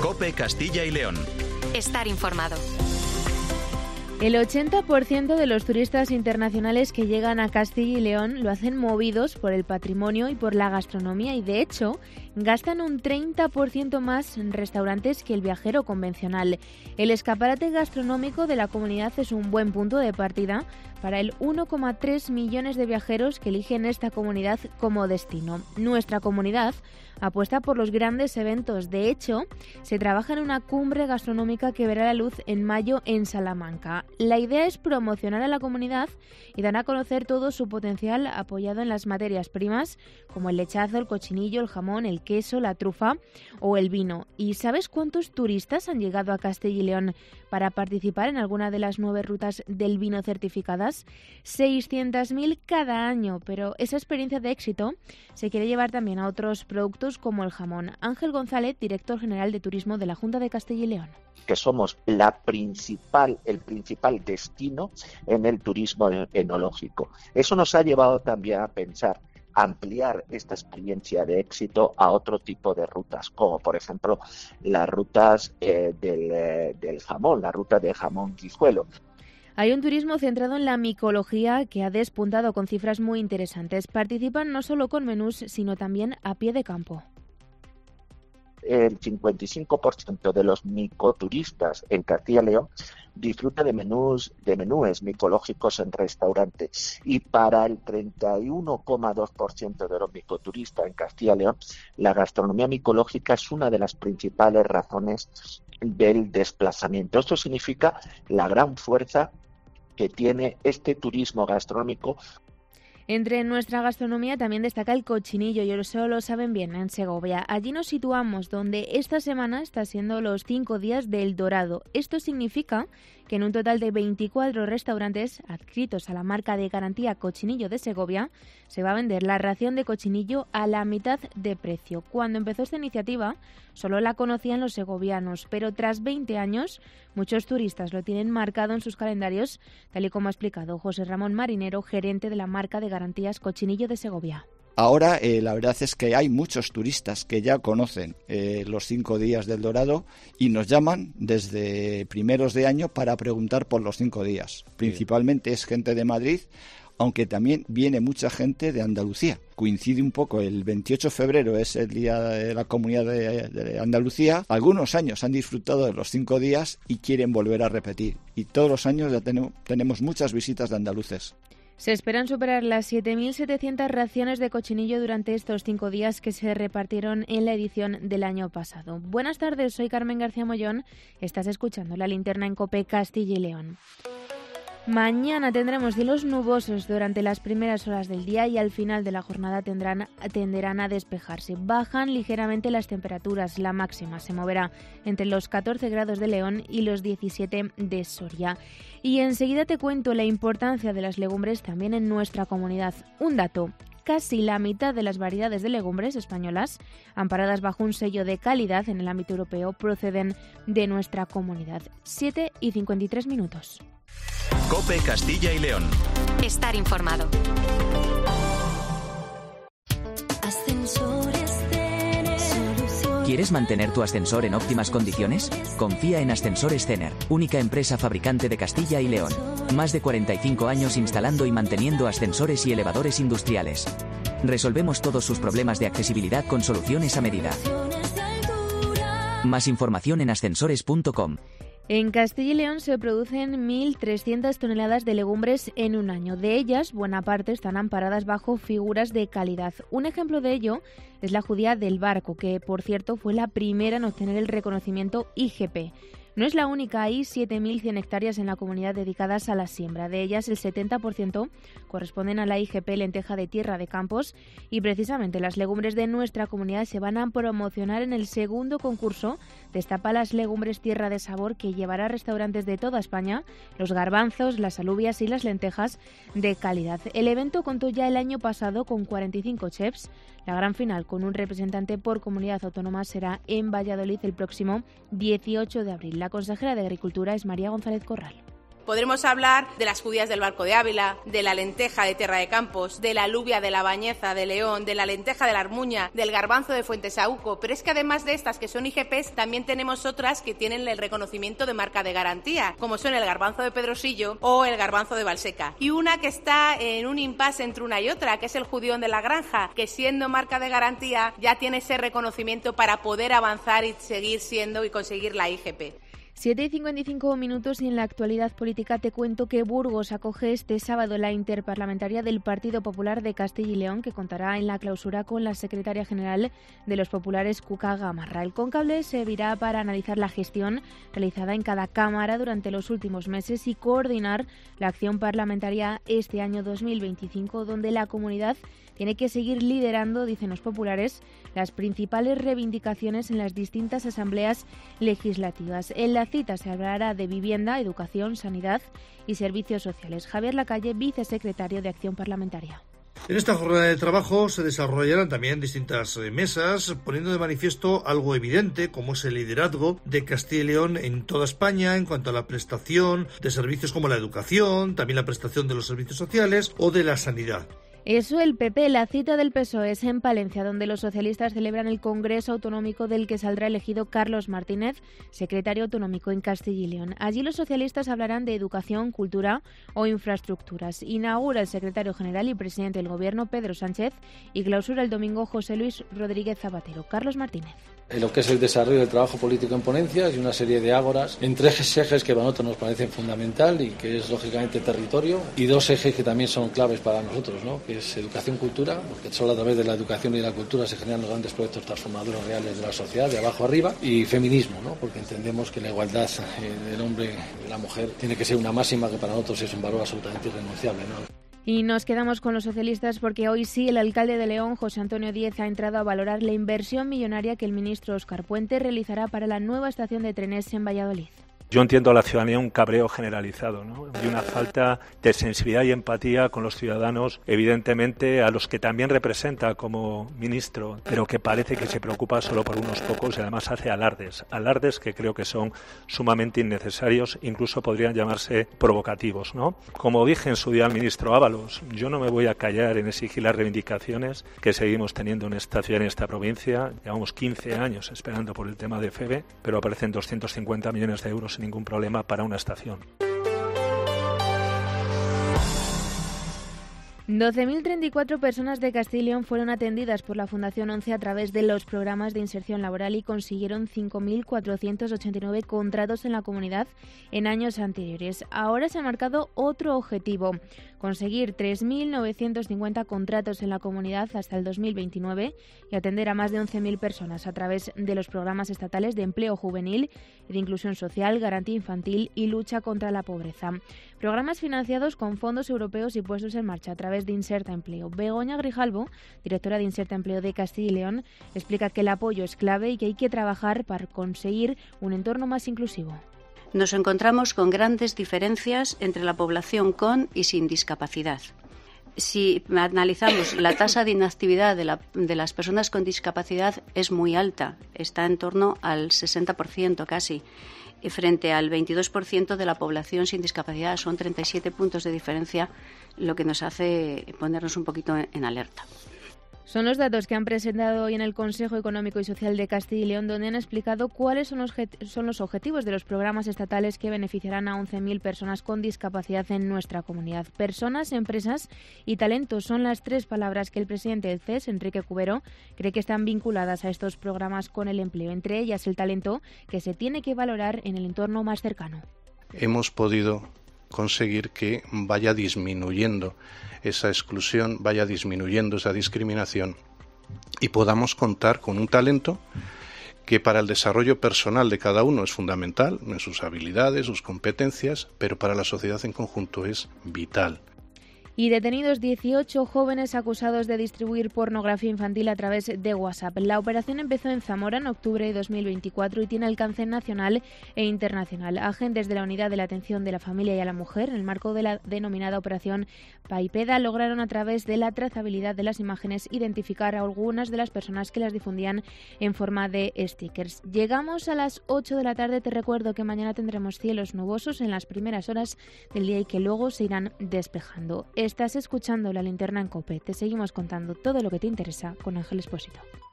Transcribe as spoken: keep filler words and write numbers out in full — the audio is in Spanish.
COPE Castilla y León. Estar informado. El ochenta por ciento de los turistas internacionales que llegan a Castilla y León lo hacen movidos por el patrimonio y por la gastronomía y, de hecho, gastan un treinta por ciento más en restaurantes que el viajero convencional. El escaparate gastronómico de la comunidad es un buen punto de partida para el uno coma tres millones de viajeros que eligen esta comunidad como destino. Nuestra comunidad apuesta por los grandes eventos. De hecho, se trabaja en una cumbre gastronómica que verá la luz en mayo en Salamanca. La idea es promocionar a la comunidad y dar a conocer todo su potencial apoyado en las materias primas como el lechazo, el cochinillo, el jamón, el queso, la trufa o el vino. ¿Y sabes cuántos turistas han llegado a Castilla y León para participar en alguna de las nueve rutas del vino certificadas? seiscientos mil cada año, pero esa experiencia de éxito se quiere llevar también a otros productos como el jamón. Ángel González, director general de Turismo de la Junta de Castilla y León. Que somos la principal, el principal destino en el turismo enológico. Eso nos ha llevado también a pensar ampliar esta experiencia de éxito a otro tipo de rutas, como por ejemplo las rutas eh, del, eh, del jamón, la ruta de jamón guijuelo. Hay un turismo centrado en la micología que ha despuntado con cifras muy interesantes. Participan no solo con menús, sino también a pie de campo. El cincuenta y cinco por ciento de los micoturistas en Castilla y León disfruta de menús de menúes micológicos en restaurantes, y para el treinta y uno coma dos por ciento de los micoturistas en Castilla y León la gastronomía micológica es una de las principales razones del desplazamiento. Esto significa la gran fuerza que tiene este turismo gastronómico. Entre nuestra gastronomía también destaca el cochinillo, y eso lo saben bien en Segovia. Allí nos situamos donde esta semana está siendo los cinco días del Dorado. Esto significa que en un total de veinticuatro restaurantes adscritos a la marca de garantía Cochinillo de Segovia se va a vender la ración de cochinillo a la mitad de precio. Cuando empezó esta iniciativa solo la conocían los segovianos, pero tras veinte años muchos turistas lo tienen marcado en sus calendarios, tal y como ha explicado José Ramón Marinero, gerente de la marca de garantías Cochinillo de Segovia. Ahora eh, la verdad es que hay muchos turistas que ya conocen eh, los cinco días del Dorado y nos llaman desde primeros de año para preguntar por los cinco días. Principalmente es gente de Madrid, aunque también viene mucha gente de Andalucía. Coincide un poco, el veintiocho de febrero es el día de la Comunidad de, de Andalucía. Algunos años han disfrutado de los cinco días y quieren volver a repetir. Y todos los años ya tenemos, tenemos muchas visitas de andaluces. Se esperan superar las siete mil setecientas raciones de cochinillo durante estos cinco días que se repartieron en la edición del año pasado. Buenas tardes, soy Carmen García Mollón. Estás escuchando La Linterna en COPE Castilla y León. Mañana tendremos cielos nubosos durante las primeras horas del día y al final de la jornada tendrán, tenderán a despejarse. Bajan ligeramente las temperaturas. La máxima se moverá entre los catorce grados de León y los diecisiete de Soria. Y enseguida te cuento la importancia de las legumbres también en nuestra comunidad. Un dato: casi la mitad de las variedades de legumbres españolas, amparadas bajo un sello de calidad en el ámbito europeo, proceden de nuestra comunidad. siete y cincuenta y tres minutos. COPE Castilla y León. Estar informado. ¿Quieres mantener tu ascensor en óptimas condiciones? Confía en Ascensores Cener, única empresa fabricante de Castilla y León. Más de cuarenta y cinco años instalando y manteniendo ascensores y elevadores industriales. Resolvemos todos sus problemas de accesibilidad con soluciones a medida. Más información en ascensores punto com. En Castilla y León se producen mil trescientas toneladas de legumbres en un año. De ellas, buena parte están amparadas bajo figuras de calidad. Un ejemplo de ello es la judía del Barco, que por cierto fue la primera en obtener el reconocimiento I G P. No es la única, hay siete mil cien hectáreas en la comunidad dedicadas a la siembra. De ellas, el setenta por ciento corresponden a la I G P Lenteja de Tierra de Campos, y precisamente las legumbres de nuestra comunidad se van a promocionar en el segundo concurso Destapa las Legumbres Tierra de Sabor, que llevará a restaurantes de toda España los garbanzos, las alubias y las lentejas de calidad. El evento contó ya el año pasado con cuarenta y cinco chefs. La gran final, con un representante por comunidad autónoma, será en Valladolid el próximo dieciocho de abril. La consejera de Agricultura es María González Corral. Podremos hablar de las judías del Barco de Ávila, de la lenteja de Tierra de Campos, de la alubia de la Bañeza de León, de la lenteja de la Armuña, del garbanzo de Fuentesauco, pero es que además de estas que son I G Ps, también tenemos otras que tienen el reconocimiento de marca de garantía, como son el garbanzo de Pedrosillo o el garbanzo de Valseca. Y una que está en un impasse entre una y otra, que es el judión de la Granja, que siendo marca de garantía ya tiene ese reconocimiento para poder avanzar y seguir siendo y conseguir la I G P. siete y cincuenta y cinco minutos y en la actualidad política te cuento que Burgos acoge este sábado la interparlamentaria del Partido Popular de Castilla y León, que contará en la clausura con la secretaria general de los populares, Cuca Gamarra. El conclave servirá para analizar la gestión realizada en cada cámara durante los últimos meses y coordinar la acción parlamentaria este año dos mil veinticinco, donde la comunidad tiene que seguir liderando, dicen los populares, las principales reivindicaciones en las distintas asambleas legislativas. En la cita se hablará de vivienda, educación, sanidad y servicios sociales. Javier Lacalle, vicesecretario de Acción Parlamentaria. En esta jornada de trabajo se desarrollarán también distintas mesas, poniendo de manifiesto algo evidente, como es el liderazgo de Castilla y León en toda España en cuanto a la prestación de servicios como la educación, también la prestación de los servicios sociales o de la sanidad. Eso el P P, la cita del P S O E es en Palencia, donde los socialistas celebran el Congreso Autonómico del que saldrá elegido Carlos Martínez, secretario autonómico en Castilla y León. Allí los socialistas hablarán de educación, cultura o infraestructuras. Inaugura el secretario general y presidente del Gobierno, Pedro Sánchez, y clausura el domingo José Luis Rodríguez Zapatero. Carlos Martínez. En lo que es el desarrollo del trabajo político en ponencias y una serie de ágoras en tres ejes que para nosotros nos parecen fundamental y que es lógicamente territorio, y dos ejes que también son claves para nosotros, ¿no? Que es educación, cultura, porque solo a través de la educación y la cultura se generan los grandes proyectos transformadores reales de la sociedad, de abajo arriba, y feminismo, ¿no? Porque entendemos que la igualdad eh, del hombre y de la mujer tiene que ser una máxima que para nosotros es un valor absolutamente irrenunciable, ¿no? Y nos quedamos con los socialistas porque hoy sí el alcalde de León, José Antonio Díez, ha entrado a valorar la inversión millonaria que el ministro Óscar Puente realizará para la nueva estación de trenes en Valladolid. Yo entiendo a la ciudadanía un cabreo generalizado, ¿no? Y una falta de sensibilidad y empatía con los ciudadanos, evidentemente a los que también representa como ministro, pero que parece que se preocupa solo por unos pocos y además hace alardes, alardes que creo que son sumamente innecesarios, incluso podrían llamarse provocativos, ¿no? Como dije en su día al ministro Ábalos, yo no me voy a callar en exigir las reivindicaciones que seguimos teniendo en esta ciudad, en esta provincia. Llevamos quince años esperando por el tema de FEVE, pero aparecen doscientos cincuenta millones de euros sin ningún problema para una estación. doce mil treinta y cuatro personas de Castilla y León fueron atendidas por la Fundación once a través de los programas de inserción laboral y consiguieron cinco mil cuatrocientos ochenta y nueve contratos en la comunidad en años anteriores. Ahora se ha marcado otro objetivo, conseguir tres mil novecientos cincuenta contratos en la comunidad hasta el dos mil veintinueve y atender a más de once mil personas a través de los programas estatales de empleo juvenil, de inclusión social, garantía infantil y lucha contra la pobreza. Programas financiados con fondos europeos y puestos en marcha a través de Inserta Empleo. Begoña Grijalvo, directora de Inserta Empleo de Castilla y León, explica que el apoyo es clave y que hay que trabajar para conseguir un entorno más inclusivo. Nos encontramos con grandes diferencias entre la población con y sin discapacidad. Si analizamos la tasa de inactividad de, la, de las personas con discapacidad es muy alta, está en torno al sesenta por ciento casi, y frente al veintidós por ciento de la población sin discapacidad. Son treinta y siete puntos de diferencia, lo que nos hace ponernos un poquito en alerta. Son los datos que han presentado hoy en el Consejo Económico y Social de Castilla y León, donde han explicado cuáles son los, son los objetivos de los programas estatales que beneficiarán a once mil personas con discapacidad en nuestra comunidad. Personas, empresas y talentos son las tres palabras que el presidente del C E S, Enrique Cubero, cree que están vinculadas a estos programas con el empleo. Entre ellas el talento, que se tiene que valorar en el entorno más cercano. Hemos podido conseguir que vaya disminuyendo esa exclusión, vaya disminuyendo esa discriminación y podamos contar con un talento que para el desarrollo personal de cada uno es fundamental, en sus habilidades, sus competencias, pero para la sociedad en conjunto es vital. Y detenidos dieciocho jóvenes acusados de distribuir pornografía infantil a través de WhatsApp. La operación empezó en Zamora en octubre de dos mil veinticuatro y tiene alcance nacional e internacional. Agentes de la Unidad de la Atención de la Familia y a la Mujer, en el marco de la denominada Operación Paipeda, lograron a través de la trazabilidad de las imágenes identificar a algunas de las personas que las difundían en forma de stickers. Llegamos a las ocho de la tarde. Te recuerdo que mañana tendremos cielos nubosos en las primeras horas del día y que luego se irán despejando. Estás escuchando La Linterna en COPE. Te seguimos contando todo lo que te interesa con Ángel Expósito.